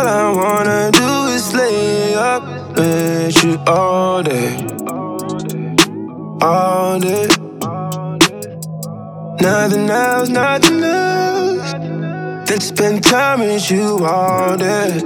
All I wanna do is lay up with you all day, all day. Nothing else than spend time with you all day.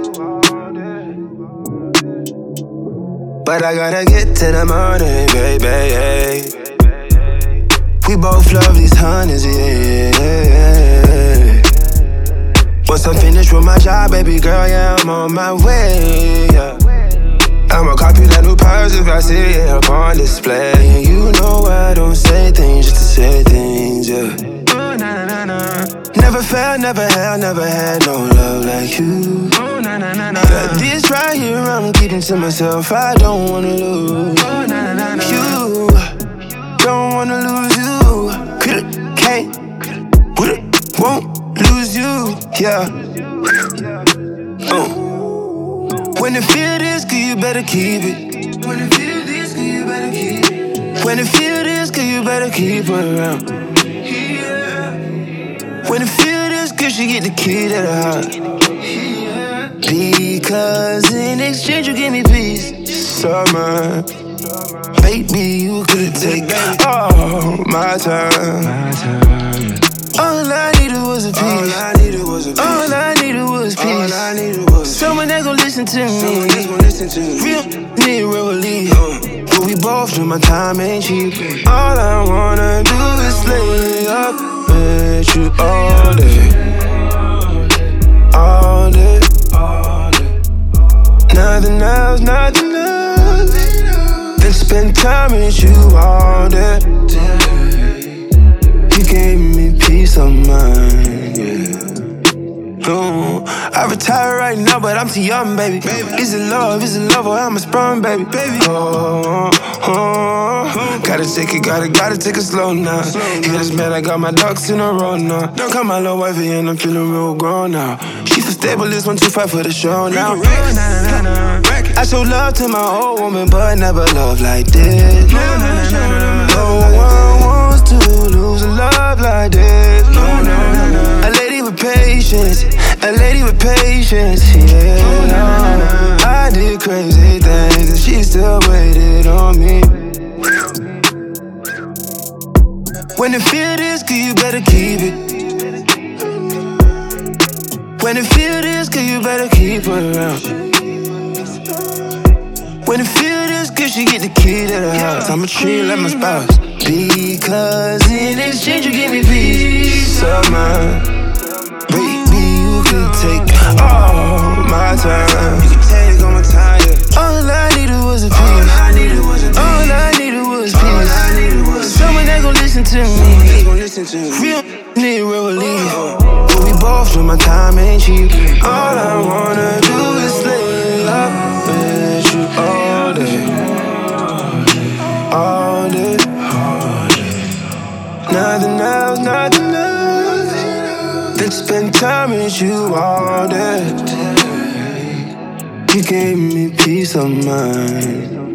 But I gotta get to the morning, baby. We both love these honeys, yeah. Once I'm finished with my job, baby girl, yeah, I'm on my way, yeah. I'ma copy that new purse if I see it up on display. And you know I don't say things just to say things, yeah. Oh, nah, nah, nah. Never felt, never had no love like you. Oh, nah, nah, nah, nah. Got this right here, I'm keeping to myself. I don't wanna lose. Oh, nah, nah, nah. You don't wanna lose you. Coulda, can't, woulda, won't lose you, yeah. When it feel this good, you better keep it. When it feel this good, you better keep it. When it feel this good, you better keep her around. When it feel this good, she get the key to the house. Because in exchange you give me peace. Summer, baby, you could take all my time. All I needed was a piece. All I needed was peace. Someone that gon' listen to me. Real need real relief. But we both know my time ain't cheap. All I wanna do is lay up with you all day, all day. Nothing else than spend time with you all day. You gave me peace of mind, yeah. I retire right now, but I'm too young, baby. Is it love, or I'm a sprung, baby? Gotta take it, gotta take it slow now. Yeah, this man, I got my ducks in a row now. Don't call my little wifey and I'm feeling real grown now. She for stable, this 125 for the show now. I show love to my old woman, but never love like this. No one wants to lose a love like this. A lady with patience, yeah. I did crazy things and she still waited on me. When it feel this good, you better keep it. When it feel this good, you better keep her around. When it feel this good, she get the key to the house. I'ma treat her like my spouse. Because in exchange you give me peace of mind. Baby, you can take all my time. You can take all my time, yeah. All I needed was a piece. All I needed was peace. Someone that gon' listen to me. Real need real relief. But we both know my time ain't cheap. All I wanna do is lay up with you all day, all day. Nothing else than spend time with you all day. You gave me peace of mind.